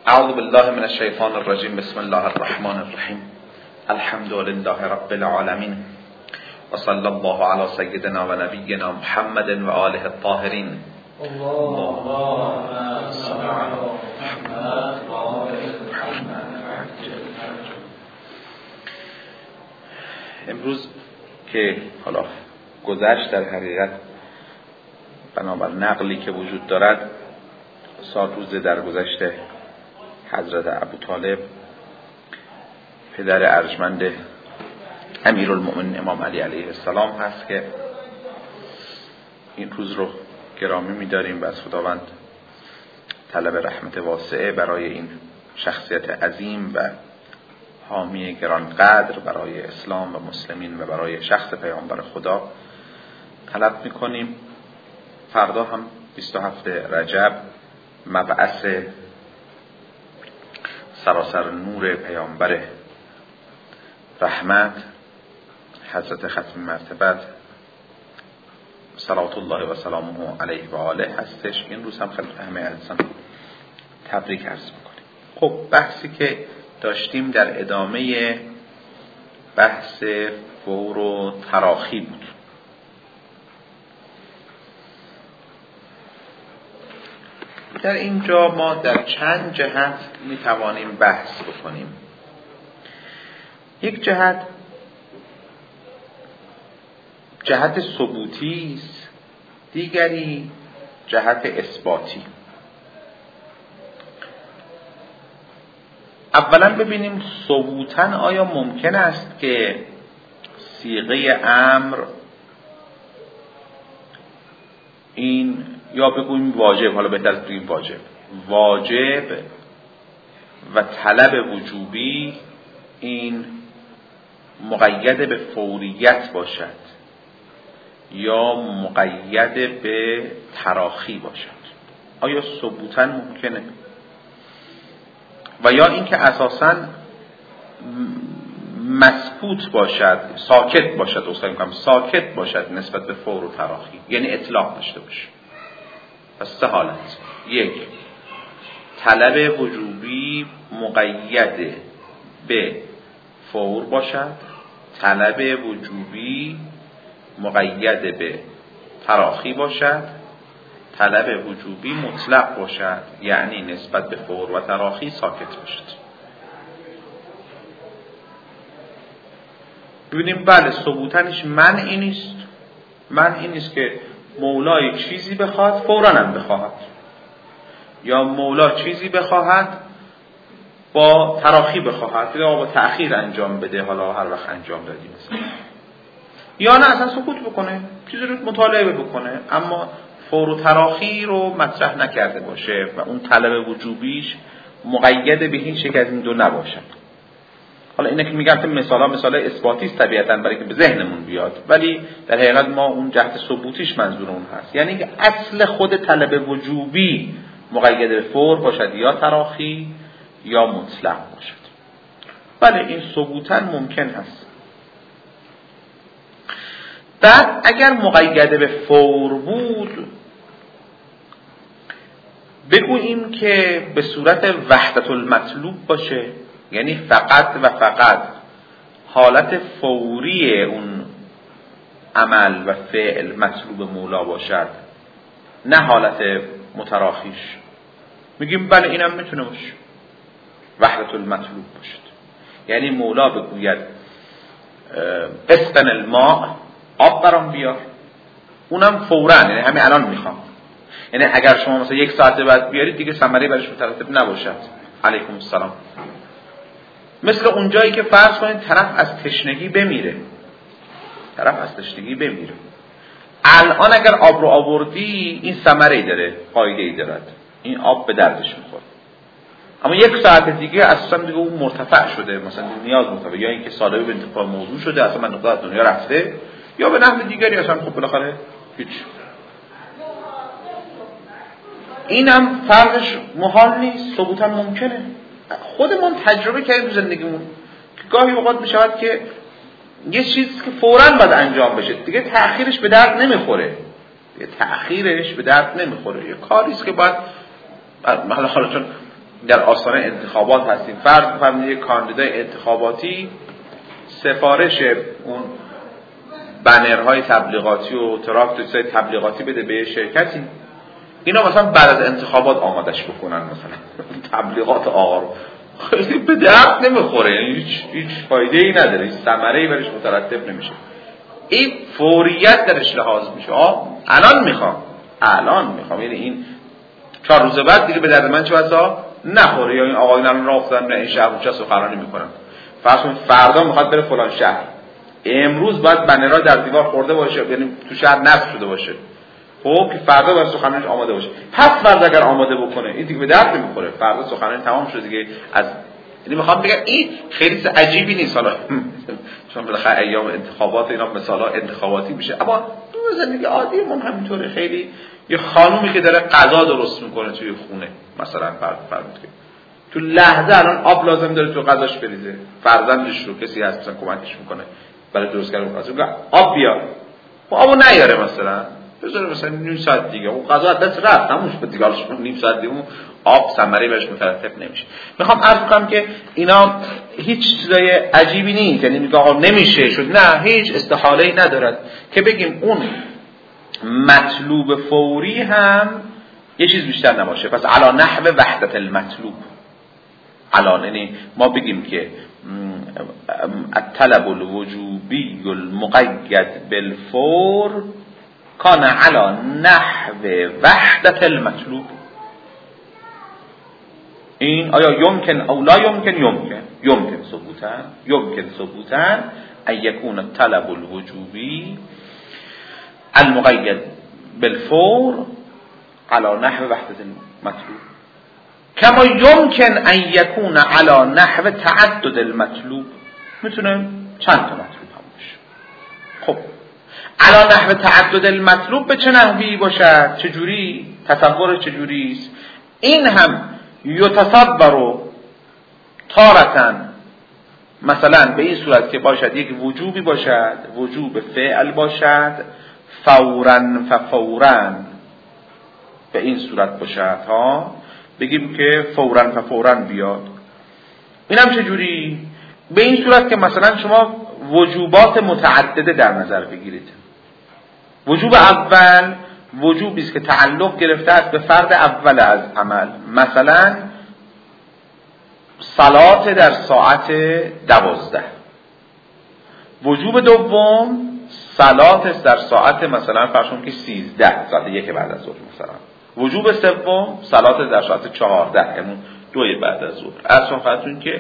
اعوذ بالله من الشیطان الرجیم. بسم الله الرحمن الرحیم. الحمد لله رب العالمین و صلی الله علی سیدنا و نبینا محمد و آله الطاهرین. اللهم صل علی محمد و آل محمد. امروز که حالا گذشت، در حقیقت بنابر نقلی که وجود دارد روز در گذشته حضرت ابوطالب پدر ارجمند امیرالمؤمنین امام علی علیه السلام هست که این روز رو گرامی می‌داریم و از خداوند طلب رحمت واسعه برای این شخصیت عظیم و حامی گرانقدر برای اسلام و مسلمین و برای شخص پیامبر خدا طلب می‌کنیم. فردا هم 27 رجب مبعث سراسر نور پیامبر رحمت حضرت ختم مرتبت صلوات الله و سلامه علیه و آله هستش. این روز هم خیلی همه عزیزان تبریک عرض میکنیم. خب بحثی که داشتیم در ادامه بحث فور و تراخی بود. در اینجا ما در چند جهت میتوانیم بحث بکنیم. یک جهت ثبوتی است، دیگری جهت اثباتی. اولا ببینیم ثبوتاً آیا ممکن است که صیغه امر این یا بگوییم واجب، حالا بهتر از بگوییم واجب و طلب وجوبی این مقید به فوریت باشد یا مقید به تراخی باشد؟ آیا ثبوتاً ممکنه؟ و یا اینکه اساساً مسکوت باشد، ساکت باشد نسبت به فور و تراخی، یعنی اطلاق داشته باشه. پس سه حالت: یک، طلب وجوبی مقید به فور باشد، طلب وجوبی مقید به تراخی باشد، طلب وجوبی مطلق باشد، یعنی نسبت به فور و تراخی ساکت باشد. ببینیم بله ثبوتنش منعی نیست که مولا چیزی بخواد فوراً هم بخواهد، یا مولا چیزی بخواهد با تراخی بخواهد یا با تأخیر انجام بده، حالا هر وقت انجام دادی مثلا، یا نه اصلا سکوت بکنه، چیزی رو مطالعه بکنه اما فور و تراخی رو مطرح نکرده باشه و اون طلب وجوبیش مقید به هیچ یک از این دو نباشد. حالا اینه که میگم که مثال اثباتی است طبیعتاً برای که به ذهنمون بیاد، ولی در حقیقت ما اون جهت ثبوتیش منظورمون هست، یعنی که اصل خود طلب وجوبی مقید به فور باشد یا تراخی یا مطلق باشد. بله این ثبوتاً ممکن هست. بعد اگر مقید به فور بود بگوییم که به صورت وحدت المطلوب باشه، یعنی فقط و فقط حالت فوری اون عمل و فعل مطلوب مولا باشد، نه حالت متراخیش. میگیم بله اینم میتونه باشه، وحدت المطلوب باشد، یعنی مولا بگوید اسقن الماء، آب برام بیار، اونم فوراً، یعنی همین الان میخوام. یعنی اگر شما مثلا 1 ساعت بعد بیارید دیگه ثمره برش مترتب نباشد. علیکم السلام. مثل اونجایی که فرض کنید طرف از تشنگی بمیره، الان اگر آب رو آوردی این ثمره‌ای داره، فایده‌ای دارد، این آب به دردش میخوره. اما 1 ساعت دیگه اصلا دیگه اون مرتفع شده، مثلا نیاز مرتفع، یا اینکه سالبه به انتفاع موضوع شده، اصلا من نقطه دنیا رفته، یا به نحو دیگری اصلا خب بالاخره هیچ. اینم فرقش محال نیست، ثبوتا ممکنه. خودمون تجربه کردیم تو زندگیمون که گاهی اوقات میشود که یه چیزی که فوراً باید انجام بشه دیگه تأخیرش به درد نمیخوره، یه کاریست که باید حالا چون در آستانه انتخابات هستیم، فرض بفرمایید یک کاندیدای انتخاباتی سفارش اون بنرهای تبلیغاتی و تراکتورهای تبلیغاتی بده به شرکتی، اینا مثلا بعد از انتخابات آمادش بکنن، مثلا تبلیغات آقا رو خیلی به درد نمیخوره، یعنی هیچ فایده ای نداره، هیچ ثمره‌ای برش مترتب نمیشه. این فوریت درش لحاظ میشه. الان میخوام یعنی این 4 روز بعد دیگه به درد من چه واسه نخوره، یا این آقایون الان راه افتادن این شهر اونجا سخنرانی میکنن، فردا میخواد بره فلان شهر، امروز باید بنرها در دیوار خورده باشه، یعنی تو شهر نصب شده باشه، خب که فردا باید سخنرانیش آماده باشه. پس فردا اگر آماده بکنه این دیگه به درد نمیخوره، فردا سخنرانی تمام شده دیگه. یعنی میخوام بگم این خیلی عجیبی نیست، حالا چون بالاخره ایام انتخابات اینا مثلا انتخاباتی میشه، اما تو زندگی عادی من همینطوره. خیلی یه خانومی که داره غذا درست میکنه توی خونه مثلا، فرض که تو لحظه الان آب لازم داره تو غذاش بریزه، فرزندش رو کسی هست مثلا کمکش میکنه برای درست کردن غذا، آب بیار، آبو نیاره مثلا، بذاره مثلا نیم ساعت دیگه اون غذا از دست رفت، تموم شد دیگه، نیم ساعت دیگه اون آب ثمری بهش مترتب نمیشه. میخوام عرض کنم که اینا هیچ چیزای عجیبی نیست، یعنی میگه آقا نمیشه شد، نه، هیچ استحاله‌ای ندارد که بگیم اون مطلوب فوری هم یه چیز بیشتر نباشه. پس علا نحو وحدت المطلوب، یعنی ما بگیم که الطلب الوجوبی المقید بالفور کان علا نحو وحدت المطلوب. این آیا یمکن او لا یمکن؟ یمکن ثبوتا ان یکون الطلب الوجوبی المقید بالفور علا نحو وحدت المطلوب کما یمکن ان یکون علا نحو تعدد المطلوب. میتونه چند تا مطلوب هم باشه. خب علا نحو تعدد المطلوب به چه نحوی باشد؟ چجوری؟ تصور چجوری است؟ این هم یتصور تارةً مثلا به این صورت که باشد یک وجوبی باشد، وجوب فعل باشد، فوراً ففوراً به این صورت باشد بگیم که فوراً بیاد. این هم چجوری؟ به این صورت که مثلا شما وجوبات متعدده در نظر بگیرید. وجوب اول وجوبی است که تعلق گرفته است به فرد اول از عمل، مثلا صلات در ساعت 12. وجوب دوم صلات در ساعت مثلا فرض که 13 ساعت 1 بعد از ظهر مثلا. وجوب سوم صلات در ساعت 14 یعنی 2 بعد از ظهر. اصلا خاطرتون که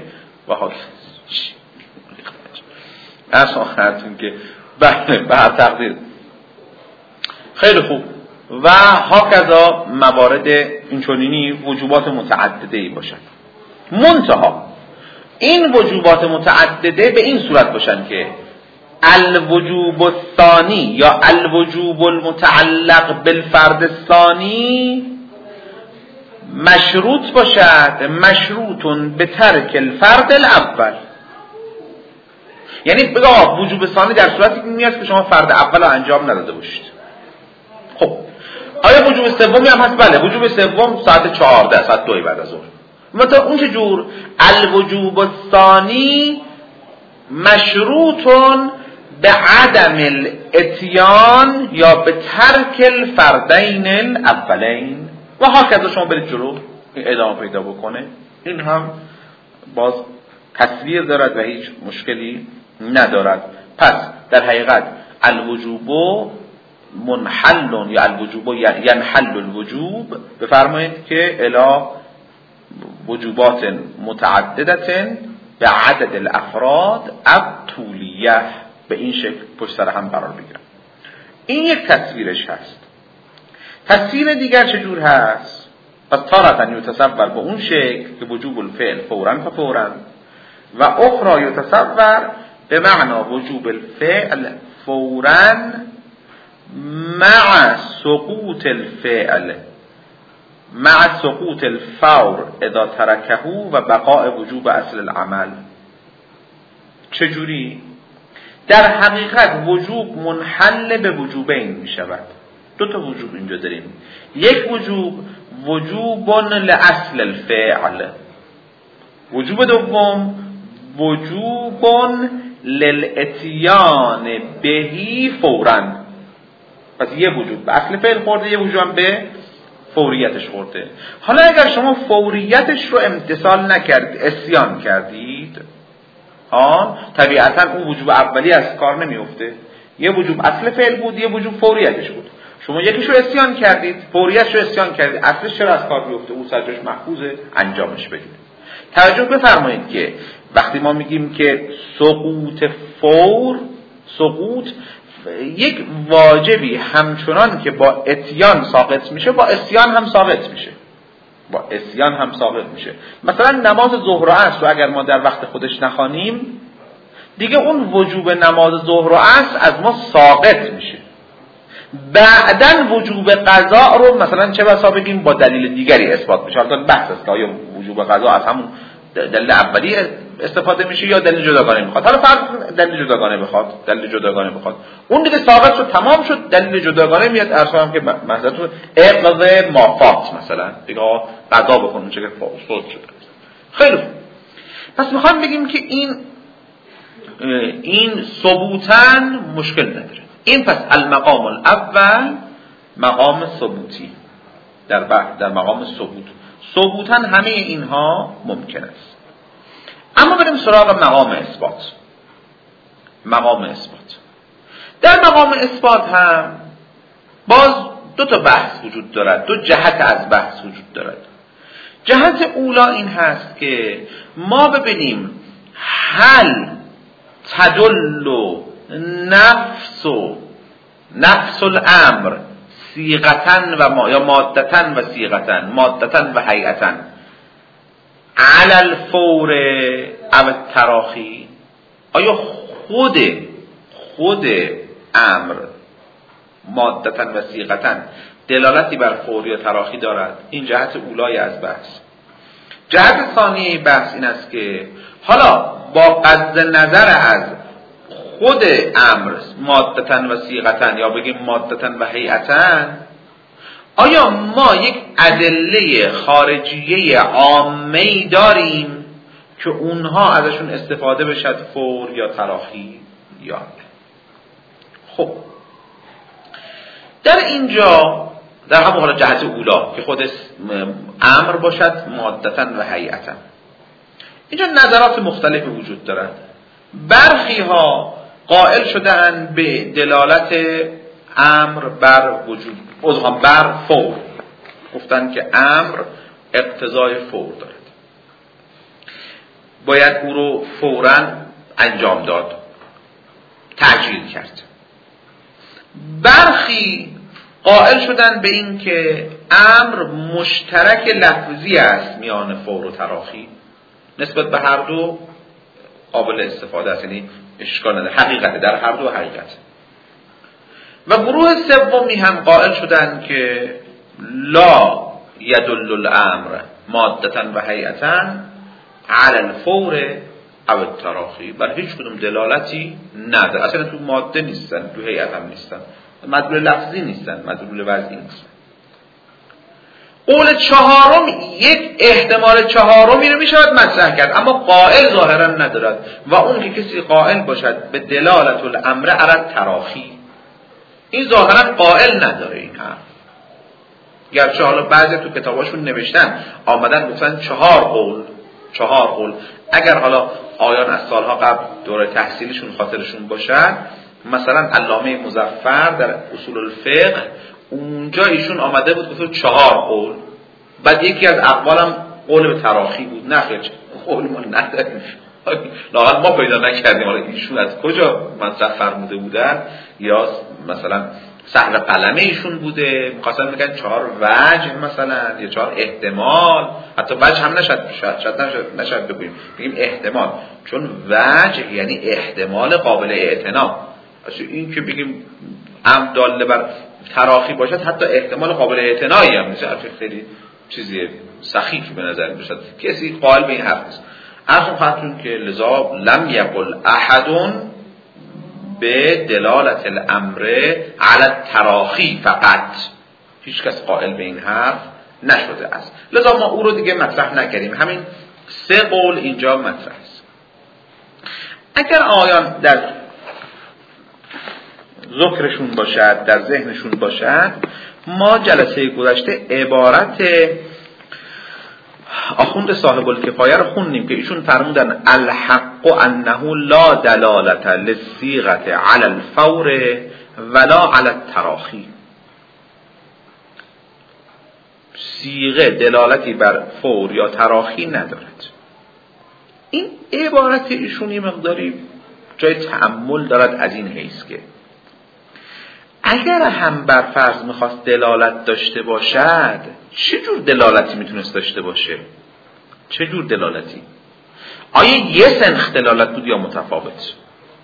به هر تقدیر خیلی خوب. و هاکذا موارد اینچنینی وجوبات متعدده‌ای باشن. منتها این وجوبات متعدده به این صورت باشن که الوجوب الثانی یا الوجوب المتعلق بالفرد الثانی مشروط باشد، مشروطون به ترک الفرد الاول. یعنی بگه وجوب ثانی در صورتی میاد که شما فرد اول رو انجام نداده باشید. خب آیا وجوب سومی هم هست؟ بله، وجوب سوم ساعت 14 ساعت 2 بعد از ظهر. مثلا اون چه جور الوجوب الثانی مشروطون به عدم الاتیان یا به ترک الفردین الاولین و هاکذا. شما برید جلو ادامه پیدا بکنه. این هم باز تصویر دارد و هیچ مشکلی ندارد. پس در حقیقت الوجوب منحل یا الوجوب ینحل الوجوب بفرمایید که الی وجوبات متعددت به عدد الافراد الطولیه، به این شکل پشت سر هم قرار بگیرن. این یک تصویرش هست. تصویر دیگر چجور هست؟ پس تارةً یتصور به اون شکل که وجوب الفعل فوراً ففوراً و اخرى یتصور به معنا وجوب الفعل فوراً مع سقوط الفعل مع سقوط الفور اذا ترکه و بقاء وجوب اصل العمل. چجوری؟ در حقیقت وجوب منحل به وجوبین می شود. 2 تا وجوب اینجا داریم. یک وجوب وجوب لاصل الفعل. وجوب دوم وجوب للاتیان بهی فوراً. پس یه وجوب به اصل فعل خورده، یه وجوب هم به فوریتش خورده. حالا اگر شما فوریتش رو امتثال نکردید، عصیان کردید، طبیعتا اون وجوب اولی از کار نمیفته. یه وجوب اصل فعل بود، یه وجوب فوریتش بود. شما یکیش رو عصیان کردید، فوریتش رو عصیان کردید، اصلش چرا از کار بیفته؟ اون سرجاش محفوظه، انجامش بدید. توجه بفرمایید که وقتی ما میگیم که سقوط فور، سقوط یک واجبی همچنان که با اتیان ساقط میشه، با عصیان هم ساقط میشه. با عصیان هم ساقط میشه. مثلا نماز ظهر و عصر رو اگر ما در وقت خودش نخوانیم، دیگه اون وجوب نماز ظهر و عصر از ما ساقط میشه. بعدن وجوب قضا رو مثلا چه بسا بگیم با دلیل دیگری اثبات میشه. البته بحث است که آیا وجوب قضا از همون دلیل اولی استفاده میشه یا دلیل جداگانه میخواد. حالا فرض دلیل جداگانه بخواد، اون دیگه ساقط شد، تمام شد. دلیل جداگانه میاد ارسام که مثلا تو اقضاء مافات مثلا دیگه قضا بکنون چه که فوت شده. خیلی خوب. پس میخوام بگیم که این ثبوتن مشکل نداره. این پس المقام الاول مقام ثبوتی، در مقام ثبوتن همه اینها ممکن است. اما بریم سراغ مقام اثبات. در مقام اثبات هم باز دو تا بحث وجود دارد، دو جهت از بحث وجود دارد. جهت اولا این هست که ما ببینیم هل تدل نفس الامر صیغتن و یا مادتن و صیغتن، مادتن و هیئتن علی الفور او التراخی. آیا خود امر مادتن و صیغتن دلالتی بر فور یا تراخی دارد؟ این جهت اولای از بحث. جهت ثانیه بحث این است که حالا با قصد نظر از خود امر مادتن و صیغتن یا بگیم مادتن و هیئتن، آیا ما یک ادله خارجیه عامه‌ای داریم که اونها ازشون استفاده بشد فور یا تراخی یا نه؟ خب در اینجا در همون حالا جهت اولا که خود امر باشد مادتن و هیئتن، اینجا نظرات مختلفی وجود دارد. برخی ها قائل شدن به دلالت امر بر وجود بر فور، گفتن که امر اقتضای فور دارد، باید او رو فوراً انجام داد، تعجیل کرد. برخی قائل شدن به این که امر مشترک لفظی است میان فور و تراخی، نسبت به هر دو قابل استفاده است، یعنی اشکال نداره، حقیقت در هر دو حقیقت. و گروه سومی هم قائل شدن که لا یدل الامر مادتن و هیئتن علی الفور او التراخی، بر هیچ کدوم دلالتی نداره، اصلا تو ماده نیستن، تو هیئت هم نیستن، مدلول لفظی نیستن، مدلول وضعی نیستن. قول چهارم یک احتمال چهارمی رو میشود مطرح کرد، اما قائل ظاهرا ندارد، و اون که کسی قائل باشد به دلالت الامر علی التراخی، این ظاهرا قائل نداره این حرف. گرچه حالا بعضی تو کتاباشون نوشتن آمدن گفتن چهار قول، اگر حالا آیان از سالها قبل دوره تحصیلشون خاطرشون باشد، مثلا علامه مظفر در اصول الفقه اونجا ایشون آمده بود گفت چهار قول، بعد یکی از اقوالم قول به تراخی بود. نه خیر، قول ما نداریم، لااقل ما پیدا نکردیم حالا ایشون از کجا مطرح فرموده بودن، یا مثلا سهل قلمه ایشون بوده، می‌خواستن بگن چهار وجه مثلا یا چهار احتمال، حتی وجه هم نشد بگیم احتمال، چون وجه یعنی احتمال قابل اعتنا. این که بگیم ام داله بر تراخی باشد حتی احتمال قابل اعتنایی هم نیست، خیلی چیزی سخیف به نظر میاد، کسی قائل به این حرف نیست. اصلا خاطرون که لذا لم یقل احد به دلالت الامر علی التراخی فقط، هیچ کس قائل به این حرف نشده است. لذا ما او رو دیگه مطرح نکردیم. همین 3 قول اینجا مطرح است. اگر آیان در ذکرشون باشد، در ذهنشون باشد، ما جلسه گذشته عبارت آخوند صاحب الکفایه رو خوندیم که ایشون فرمودن الحق انه لا دلالت للصیغه علی الفور ولا علی التراخی. صیغه دلالتی بر فور یا تراخی ندارد. این عبارت ایشون یه مقداری جای تأمل دارد از این حیث که اگر هم بر فرض میخواست دلالت داشته باشد، چه جور دلالتی میتونست داشته باشه؟ چه جور دلالتی؟ آیا یه سنخ دلالت بود یا متفاوت؟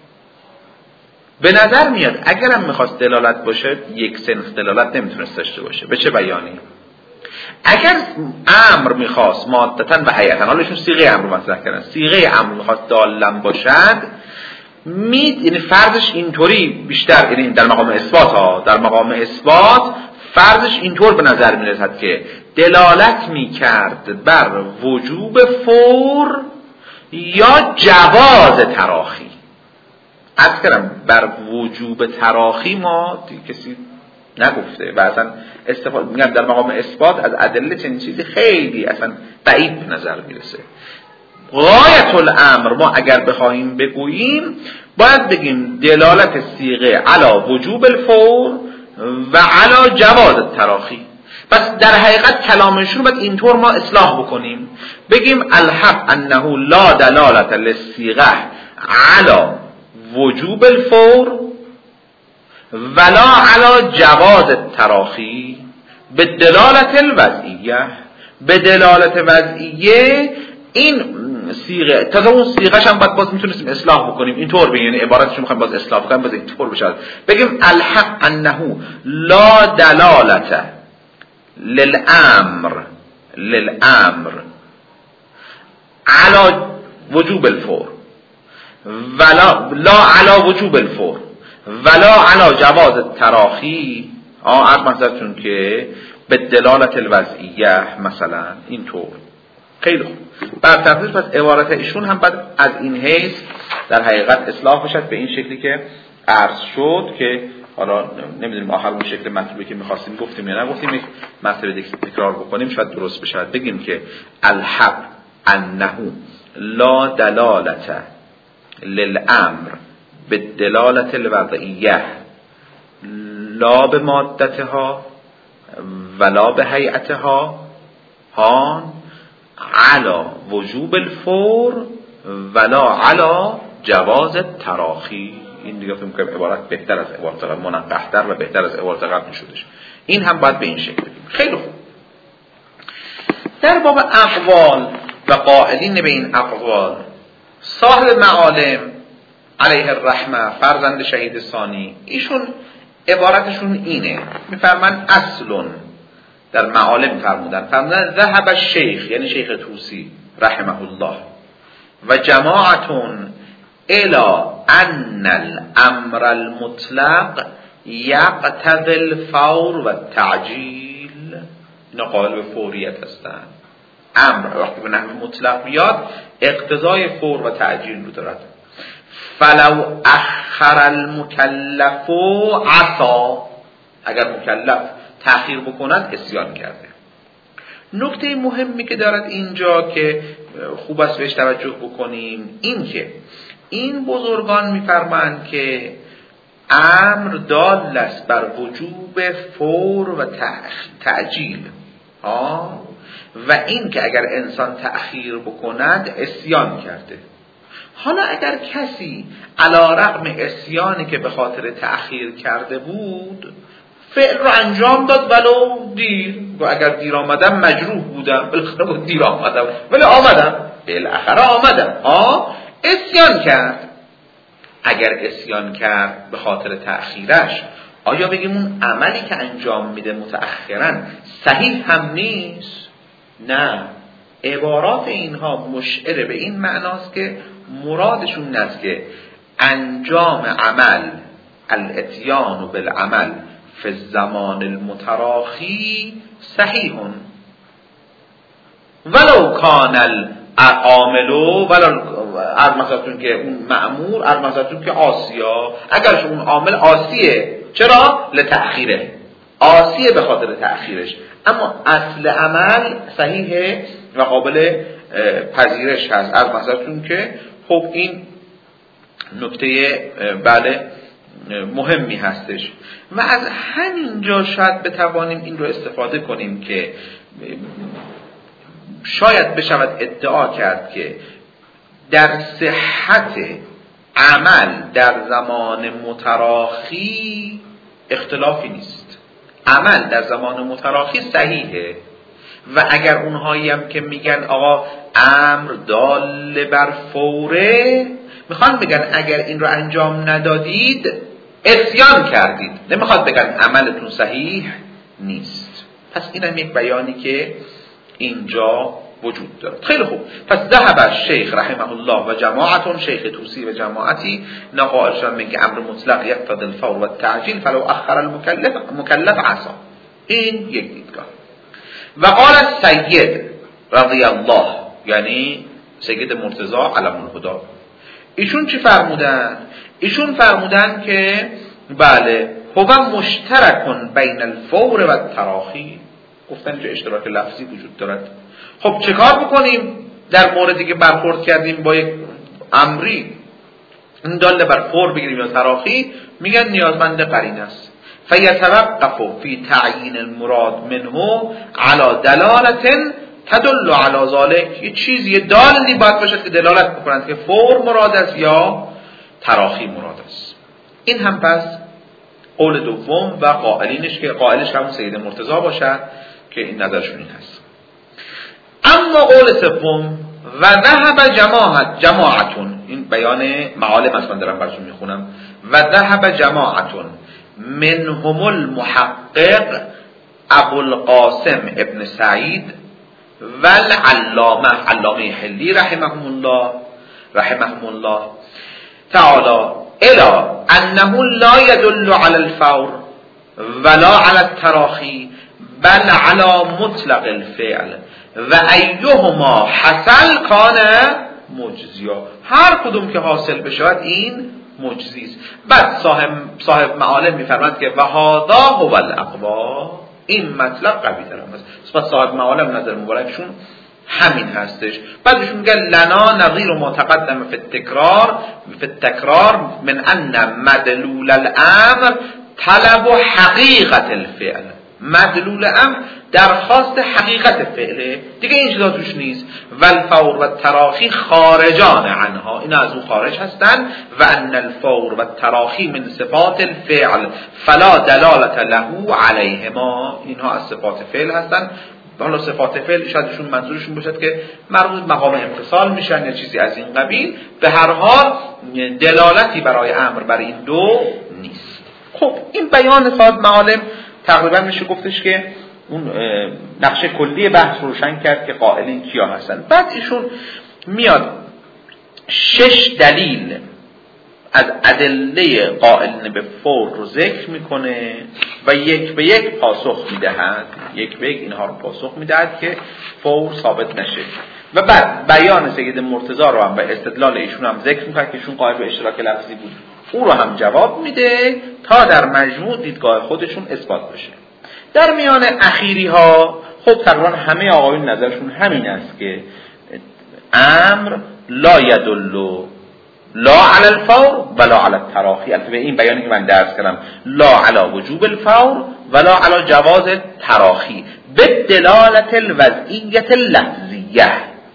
به نظر میاد اگر هم میخواست دلالت باشه، یک سنخ دلالت نمیتونست داشته باشه. به چه بیانی؟ اگر امر میخواست مادتن و حیاتن، حالا ایشون صیغه امر مطرح کردن، صیغه امر میخواست دالن باشد، یعنی فرضش اینطوری بیشتر، یعنی در مقام اثبات ها، در مقام اثبات فرضش اینطور به نظر میرسد که دلالت میکرد بر وجوب فور یا جواز تراخی. عرض کردم بر وجوب تراخی ما کسی نگفته و اصلا استفاده میگم در مقام اثبات از ادله چنین چیزی خیلی اصلا بعید به نظر میرسه. غایت الامر ما اگر بخواهیم بگوییم باید بگیم دلالت صیغه علی وجوب الفور و علی جواز التراخی. پس در حقیقت کلامشون باید اینطور ما اصلاح بکنیم، بگیم الحق انه لا دلالت للصیغه علی وجوب الفور ولا علی جواز التراخی به دلالت الوضعیه. به دلالت وضعیه این صیغه، تا اون صیغه‌ش هم باز میتونستیم اصلاح بکنیم، اینطور بگیم، یعنی عبارتشو میخوایم باز اصلاح کنیم، باز اینطور بشه، بگیم الحق انه لا دلالت للامر على وجوب الفور ولا لا على وجوب الفور ولا على جواز التراخی. از مثلا که به دلالت الوضعیه مثلا اینطور. خیلی خوب. بر تفصیل پس عبارت ایشون هم بعد از این حیث در حقیقت اصلاح بشد به این شکلی که عرض شد، که حالا نمیدونیم آخر اون شکل مطلوبی که می‌خواستیم گفتیم یا نگفتیم، یک مطلب تکرار بکنیم شاید درست بشه. بگیم که الحق انه لا دلالت للامر بالدلالة الوضعیه لا به مادتها ولا به هیئتها هان علی وجوب الفور ولا علی جواز التراخی. این دیگه فکر می‌کنم عبارت بهتر از عبارت قبل، منقح‌تر و بهتر از عبارت قبل می‌شدش. این هم باید به این شکل بگیم. خیلی خوب. در باب اقوال و قائلین به این اقوال، صاحب معالم علیه الرحمه فرزند شهید ثانی، ایشون عبارتشون اینه، میفرمان اصلون در معالم فرمودن ذهب الشیخ، یعنی شیخ طوسی رحمه الله، و جماعتون الى ان الامر المطلق یقتضی الفور و التعجیل. اینا قائل به فوریت هستند. امر وقتی به نحو مطلق بیاد اقتضای فور و تعجیل رو دارد. فلو اخر المکلف عصا، اگر مکلف تأخیر بکند اسیان کرده. نکته مهمی که دارد اینجا که خوب است بهش توجه بکنیم این که این بزرگان میفرمایند که امر دال است بر وجوب فور و تعجیل و این که اگر انسان تأخیر بکند اسیان کرده. حالا اگر کسی علی رغم اسیانی که به خاطر تأخیر کرده بود فعل رو انجام داد ولو دیر، و اگر دیر آمدم مجروح بودم، بالاخره دیر آمدم ولی آمدم، بالاخره آمدم، اسیان کرد. اگر اسیان کرد به خاطر تأخیرش، آیا بگیم اون عملی که انجام میده متأخرا صحیح هم نیست؟ نه، عبارات اینها مشعر به این معناست که مرادشون است که انجام عمل، الاتیان بالعمل فی الزمان المتراخی صحیحون، ولو کان العاملو ولو ارمزاتون که اون مأمور ارمزاتون که آسیا، اگرش اون عامل آسیه، چرا؟ لتأخیره، آسیه به خاطر تأخیرش، اما اصل عمل صحیحه و قابل پذیرش هست. ارمزاتون که خب این نکته بله مهمی هستش و از همینجا شاید بتوانیم این رو استفاده کنیم که شاید بشود ادعا کرد که در صحت عمل در زمان متراخی اختلافی نیست. عمل در زمان متراخی صحیحه و اگر اونهایی هم که میگن آقا امر دال بر فوره، میخوان بگن اگر این رو انجام ندادید عصیان کردید، نمیخواد بگن عملتون صحیح نیست. پس اینم یک بیانی که اینجا وجود دارد. خیلی خوب، پس ذهب الشیخ رحمه الله و جماعتون، شیخ توسی و جماعتی نقائلشان میگه امر مطلق یقتضی الفور و التعجیل فلو اخر المکلف عصا. این یک دیدگاه. و قال السید رضی الله، یعنی سید مرتضی علم الهدی، ایشون چی فرمودن؟ ایشون فرمودن که بله هو مشترکن بین الفور و التراخی، گفتن اینجا اشتراک لفظی وجود دارد. خب چه کار بکنیم در موردی که برخورد کردیم با یک امری این داله بر فور بگیریم یا تراخی؟ میگن نیازمند قرینه است. فیتوقف فی تعیین المراد منه علی دلالة تدل علی ذلك، یه چیزی یه دالی باید باشد که دلالت بکنند که فور مراد است یا تراخی مراد است. این هم پس قول دوم و قائلینش که قائلش همون سید مرتضی باشد که این نظرشون این هست. اما قول سوم و ذهب جماعتون، این بیان معالم است من دارم براتون میخونم، و ذهب جماعتون منهم المحقق ابو القاسم ابن سعید و علامه حلی رحمهم الله تعالی الى انه لا يدل على الفور ولا على التراخی بل على مطلق الفعل و ایهما حصل کان مجزیا، هر کدوم که حاصل بشود این مجزی است. بعد صاحب معالم میفرماید که و هذا هو الاقوا، این مطلب قوی تر است. پس صاحب معالم نظر مبارکشون همین هستش. بعدشون میگه لنا نظیر ما تقدم فی التکرار من ان مدلول الامر طلب حقیقت الفعل، مدلول امر درخواست حقیقت فعله دیگه، این چیزا توش نیست. و الفور و التراخی خارجان عنها، این از اون خارج هستن. و ان الفور و التراخی من صفات الفعل فلا دلالت له علیهما، اینها از صفات فعل هستن. حالا صفات فعل شایدشون منظورشون باشد که مربوط مقام امتصال میشن یا چیزی از این قبیل. به هر حال دلالتی برای امر برای این دو نیست. خب این بیان صاحب معالم تقریبا میشه گفتش که اون نقشه کلی بحث روشن کرد که قائلین کیا هستن. بعد ایشون میاد 6 دلیل از ادله قائلین به فور رو ذکر میکنه و یک به یک پاسخ میدهد، یک به یک اینها رو پاسخ میدهد که فور ثابت نشه. و بعد بیان سید مرتضی رو هم به استدلال ایشون هم ذکر میکنه که ایشون قائل به اشتراک لفظی بود، او رو هم جواب میده تا در مجموع دیدگاه خودشون اثبات بشه. در میان اخیری ها خب تقریبا همه آقایون نظرشون همین است که امر لا یدل لا علی الفور ولا علی التراخی. البته این بیانی که من درس کردم لا علی وجوب الفور ولا علی جواز التراخی بالدلالة الوضعیة اللفظیه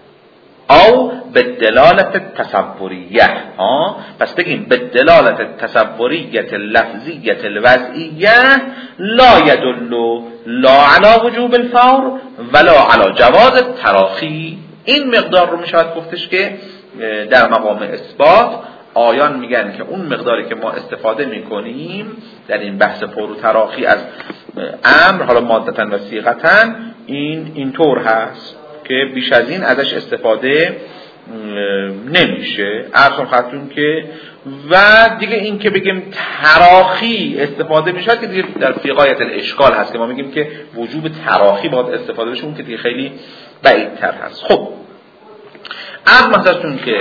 او بالدلالة التصوریه. پس بگیم بالدلالة التصوریه اللفظیه الوضعیه لا یدل لا علی وجوب الفور ولا علی جواز التراخی. این مقدار رو میشود گفتش که در مقام اثبات آیان میگن که اون مقداری که ما استفاده میکنیم در این بحث فور و تراخی از امر، حالا مادتن و صیغتن، این اینطور هست که بیش از این ازش استفاده نمیشه. عرضم خدمتتون که و دیگه این که بگیم تراخی استفاده میشه که دیگه در فی غایت الاشکال هست که ما میگیم که وجوب تراخی باید استفاده بشه، اون که دیگه خیلی بعیدتر هست. خب عرض مثلتون که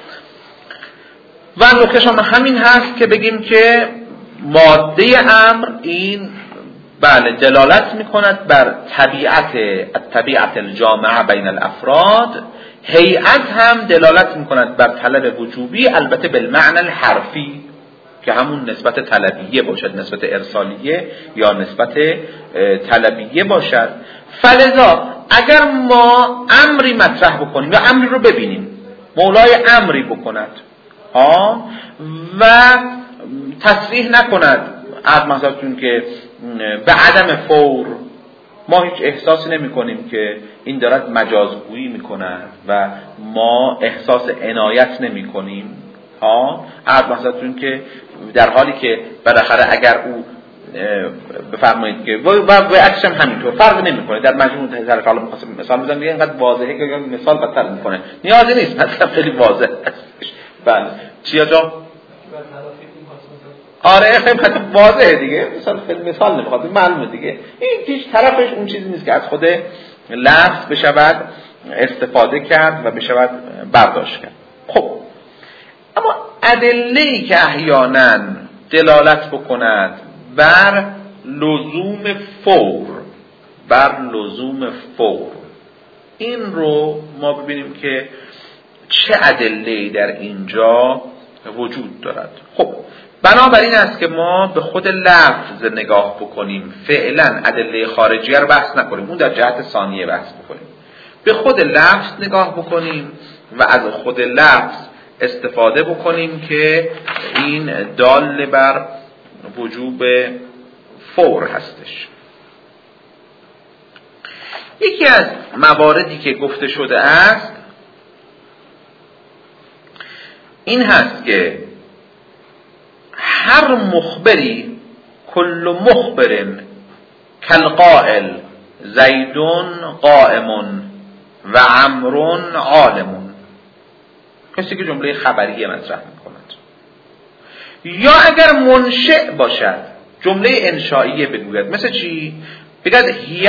و نکته شما همین هست که بگیم که ماده امر این بله دلالت میکند بر طبیعت الجامعه بین الافراد، هیئت هم دلالت میکند بر طلب وجوبی، البته بالمعنی الحرفی که همون نسبت طلبیه باشد، نسبت ارسالیه یا نسبت طلبیه باشد. فلذا اگر ما امری مطرح بکنیم یا امری رو ببینیم مولای امری بکند و تصریح نکند از مثلتون که به عدم فور، ما هیچ احساسی نمی کنیم که این دارد مجازگویی می کند و ما احساس عنایت نمی کنیم از مثلتون که در حالی که بالاخره اگر او بفرمایید که و عکسش هم همینطور فرق نمیکنه در مجموع طرف. حالا مثال بزنم دیگه اینقدر واضحه که مثال بدتر میکنه، نیازی نیست، مثلا خیلی واضح هستش. بله چیا جا؟ آره خیلی واضحه دیگه، مثال نمیخواد، معلومه دیگه. این هیچ طرفش اون چیزی نیست که از خود لفظ بشود استفاده کرد و بشود برداشت کرد. خب اما ادله‌ای که احیانا دلالت بکند بر لزوم فور، این رو ما ببینیم که چه ادله‌ای در اینجا وجود دارد. خب بنابراین است که ما به خود لفظ نگاه بکنیم، فعلا ادله خارجیه رو بحث نکنیم، اون در جهت ثانیه بحث بکنیم. به خود لفظ نگاه بکنیم و از خود لفظ استفاده بکنیم که این دال بر وجوب فور هستش. یکی از مواردی که گفته شده است این هست که هر مخبری کل مخبر کالقائل زیدون قائم و عمرون عالم، کسی که جمله خبریه مطرح میکند. یا اگر منشئ باشد جمله انشائیه بگوید، مثل چی؟ بگد هی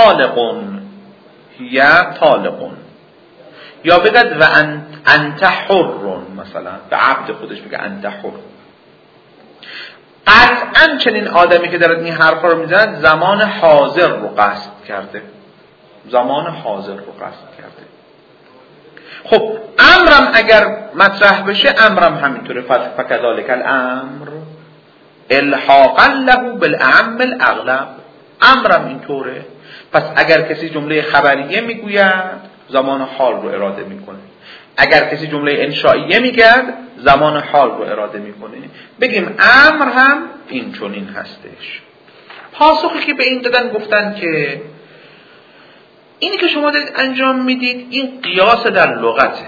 طالقون، یا بگد و انت حرون، مثلا به عبد خودش بگه انت حر. قطعا چنین آدمی که دارد این حرفا رو میزند زمان حاضر رو قصد کرده. خب امرم اگر مطرح بشه امرم همینطوره، فکذالک الامر الحاقا له بالاعم الاغلب، امرم اینطوره. پس اگر کسی جمله خبریه میگوید زمان حال رو اراده میکنه، اگر کسی جمله انشائیه میگه زمان حال رو اراده میکنه. بگیم امر هم این چنین هستش. پاسخی که به این دادن گفتن که اینی که شما دارید انجام میدید این قیاس در لغته.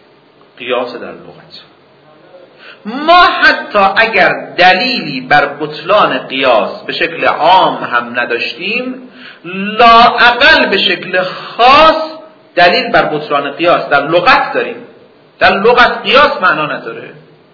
ما حتی اگر دلیلی بر بطلان قیاس به شکل عام هم نداشتیم، لااقل به شکل خاص دلیل بر بطلان قیاس در لغت داریم. در لغت قیاس معنا نداره.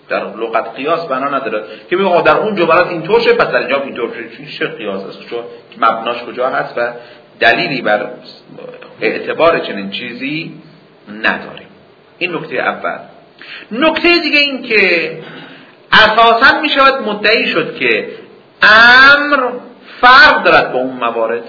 که بگم در اون جملات اینطور شه پس در اینجا اینطور شه. چه قیاس است؟ چون مبناش کجا هست و دلیلی بر اعتبار چنین چیزی نداریم. این نکته اول. نکته دیگه این که اساساً می شود مدعی شد که امر فرق دارد با اون موارد.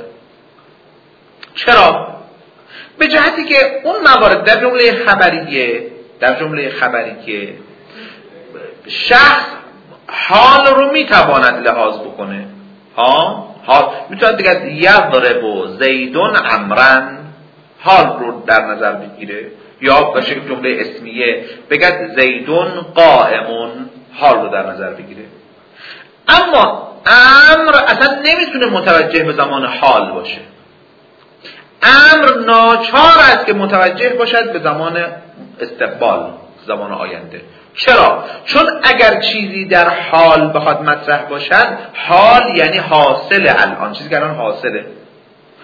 چرا؟ به جهتی که اون موارد در جمله خبریه شخص حال رو میتواند لحاظ بکنه. حال میتواند بگه یضرب زیدون عمرن، حال رو در نظر بگیره، یا به شکل جمله اسمیه بگه زیدون قائمون، حال رو در نظر بگیره. اما امر اصلا نمیتونه متوجه به زمان حال باشه. امر ناچار است که متوجه باشد به زمان استقبال، زمان آینده. چرا؟ چون اگر چیزی در حال بخواد مطرح باشد، حال یعنی حاصل الان، چیزی که الان حاصله.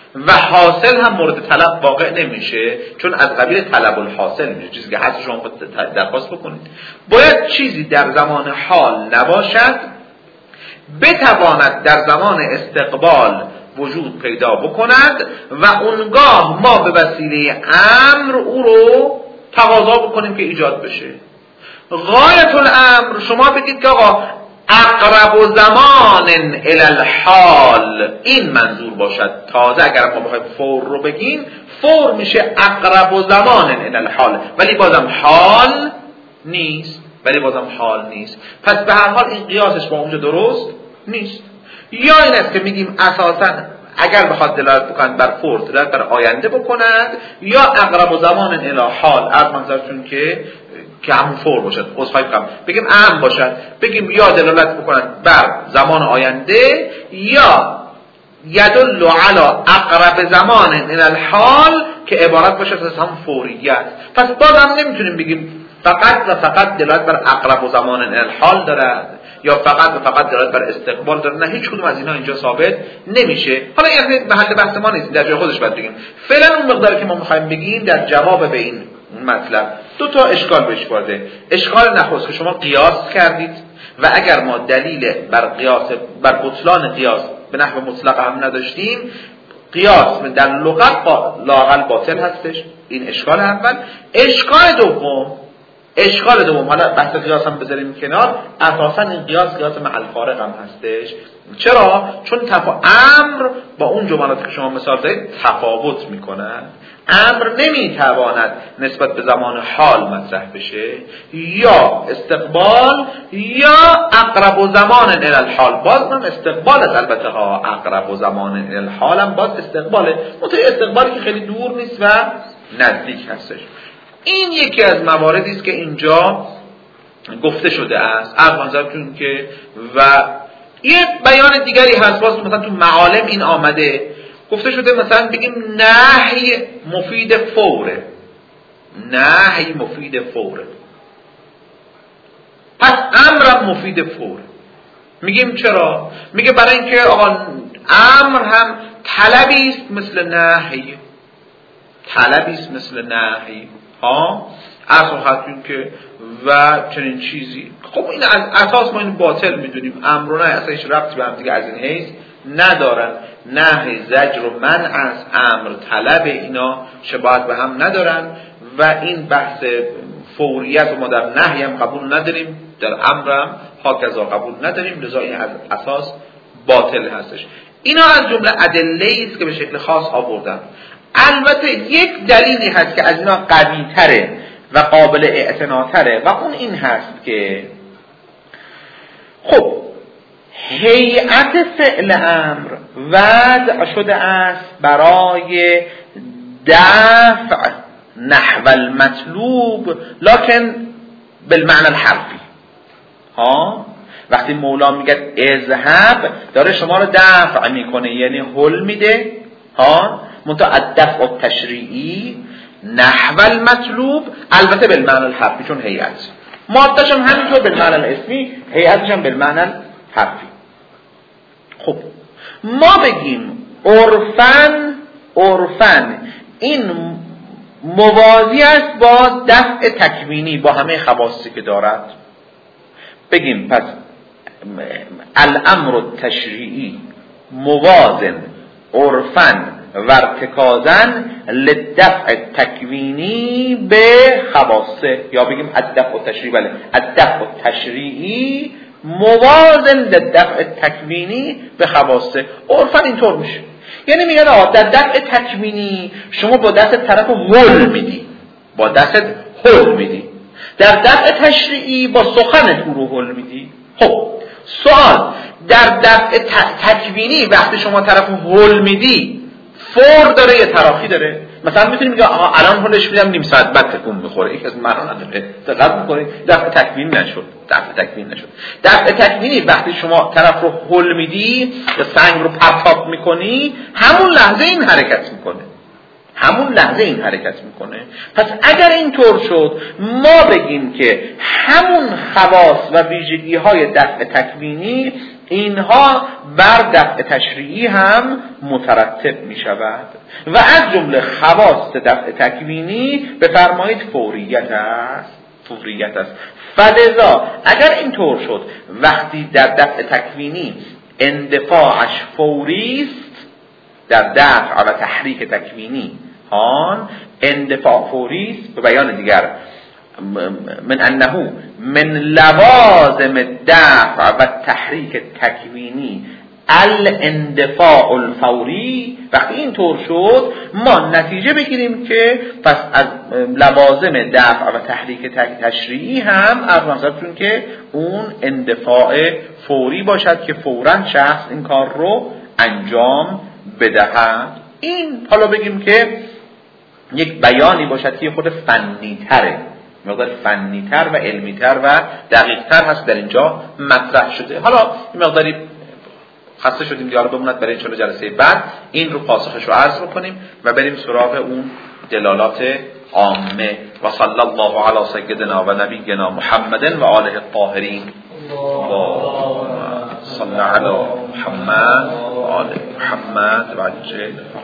و حاصل هم مورد طلب واقع نمیشه، چون از قبیل طلب الحاصل میشه، چیزی که هست شما درخواست بکنید. باید چیزی در زمان حال نباشد بتواند در زمان استقبال وجود پیدا بکند و اونگاه ما به وسیله امر او رو تقاضا بکنیم که ایجاد بشه. غایت الامر شما بگید که آقا اقرب زمان الی الحال، این منظور باشد. تازه اگر ما بخوایم فور رو بگیم، فور میشه اقرب زمان الی الحال، ولی بازم حال نیست، پس به هر حال این قیاسش با اونجا درست نیست. یا این است که میگیم اساساً اگر بخواد دلالت بکند بر فور، دلالت بر آینده بکند، یا اقرب زمان الی حال، از منظرتون که همون فور باشد، بگیم اهم باشد، بگیم یا دلالت بکند بر زمان آینده یا یدل علی اقرب زمان الی الحال که عبارت باشد از هم فوریت. پس بازم نمیتونیم بگیم فقط و فقط دلالت بر اقرب زمان الی الحال دارد یا فقط و فقط دلالت بر استقبال داره. نه، هیچ کدوم از اینا اینجا ثابت نمیشه. حالا این محل بحث ما نیست، در جای خودش باید بگیم. فعلا اون مقداری که ما میخوایم بگیم در جواب به این مطلب دو تا اشکال بهش وارده. اشکال نخست که شما قیاس کردید و اگر ما دلیل بر بطلان قیاس به نحو مطلق هم نداشتیم، قیاس در لغت لااقل باطل هستش. این اشکال اول. اشکال دوم حالا بحث قیاس هم بذاریم کنار، اساسا این قیاس محل فارق هم هستش. چرا؟ چون امر با اون جملاتی که شما مثال زدید تفاوت میکنه. امر نمیتواند نسبت به زمان حال مطرح بشه، یا استقبال یا اقرب زمان الی الحال. باز هم استقبال البته ها، اقرب زمان الی الحال هم باز استقباله، استقبالی که خیلی دور نیست و نزدیک هستش. این یکی از مواردی است که اینجا گفته شده است. از منظرتون که و یه بیان دیگری هست، باز مثلا تو معالم این آمده گفته شده مثلا بگیم نهی مفید فوره. پس امرم مفید فوره. میگیم چرا؟ میگه برای اینکه آقا امر هم طلبی است مثل نهی. اصلا خطون که و چنین چیزی. خب این از اساس ما این باطل میدونیم. امر و نهی اصلا هیچ ربطی به هم دیگه از این حیث ندارن. نهی زجر و منع از امر طلب، اینا شباهت به هم ندارن و این بحث فوریت و ما در نهی هم قبول نداریم، در امر هم هاکذا قبول نداریم، لذا این از اساس باطل هستش. اینا از جمله ادله‌ای است که به شکل خاص آوردن. البته یک دلیلی هست که از اینا قوی تره و قابل اعتناتره و اون این هست که خب هیئت فعل امر وضع شده است برای دفع نحو المطلوب لکن بالمعنى الحرفی. وقتی مولا میگه اذهب داره شما رو دفع میکنه، یعنی حل میده، منتها الدفع التشریعی نحو المطلوب البته بالمعنى الحرفی، چون هیئت ماده‌ش هم همینطور بالمعنى الاسمی، هیئتش هم بالمعنى الحرفی. خب ما بگیم عرفن این موازی است با دفع تکوینی با همه خواصی که دارد. بگیم پس الامر التشریعی موازن عرفن و ارتکازن للدفع تکوینی به خواصه، یا بگیم الدفع التشریعی، بله الدفع التشریعی موازن للدفع تکوینی به خواصه. عرفن اینطور میشه، یعنی میگن در دفع تکوینی شما با دست طرف حل میدی، در دفع تشریعی با سخن تو رو حل میدی. خب سوال، در دفع تکوینی وقتی شما طرف حل میدی فور داره یا تراخی داره؟ مثلا میتونیم بگیم آها الان حلش میدم نیم ساعت بعد تکون میخوره، یک از معنا نداره. دقت میکنید دفع تکوینی نشد. دفع تکوینی وقتی شما طرف رو حل میدی یا سنگ رو پرتاب میکنی همون لحظه این حرکت میکنه. پس اگر اینطور شد ما بگیم که همون خواص و ویژگی های دفع تکوینی اینها بر دفع تشریعی هم مترتب می شود و از جمله خواص دفع تکوینی بفرمایید فوریت است. فلذا اگر اینطور شد وقتی در دفع تکوینی اندفاعش فوری است، در دفع و تحریک تکوینی اندفاع فوری است، به بیان دیگر من انه من لوازم الدفع و تحریک تکوینی الاندفاع الفوری. وقتی اینطور شد ما نتیجه بگیریم که پس از لوازم دفع و تحریک تشریعی هم ارزمزدتون که اون اندفاع فوری باشد که فوراً شخص این کار رو انجام بدهد. این حالا بگیم که یک بیانی باشد که خود فنی تره، مقدار فنی‌تر و علمی‌تر و دقیق‌تر هست در اینجا مطرح شده. حالا این مقداری خسته شدیم دیگه، بموند برای انشاءالله جلسه بعد این رو پاسخش رو عرض بکنیم و بریم سراغ اون دلالات عامه. و صلی الله علی سیدنا و نبینا محمد و آله الطاهرین. اللهم صل علی محمد و آل محمد و عجل